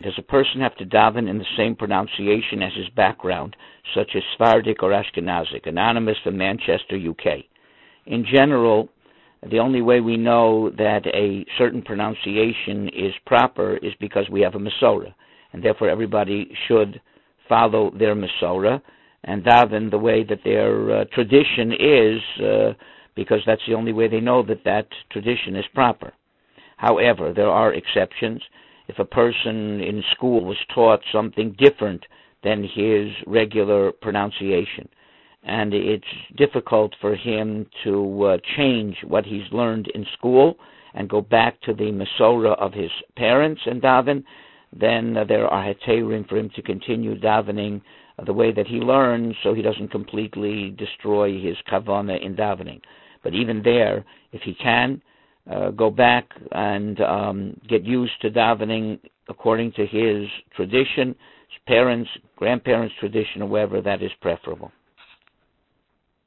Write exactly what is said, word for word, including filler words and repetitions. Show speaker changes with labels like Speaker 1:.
Speaker 1: does a person have to daven in the same pronunciation as his background, such as Sephardic or Ashkenazic? Anonymous from Manchester, U K. In general, the only way we know that a certain pronunciation is proper is because we have a Masorah, and therefore everybody should follow their Masorah and daven the way that their uh, tradition is, uh, because that's the only way they know that that tradition is proper. However, there are exceptions. If a person in school was taught something different than his regular pronunciation, and it's difficult for him to uh, change what he's learned in school and go back to the Masorah of his parents and daven, then uh, there are heterim for him to continue davening uh, the way that he learned, so he doesn't completely destroy his kavanah in davening. But even there, if he can, uh, go back and um, get used to davening according to his tradition, his parents, grandparents' tradition, or wherever that is preferable.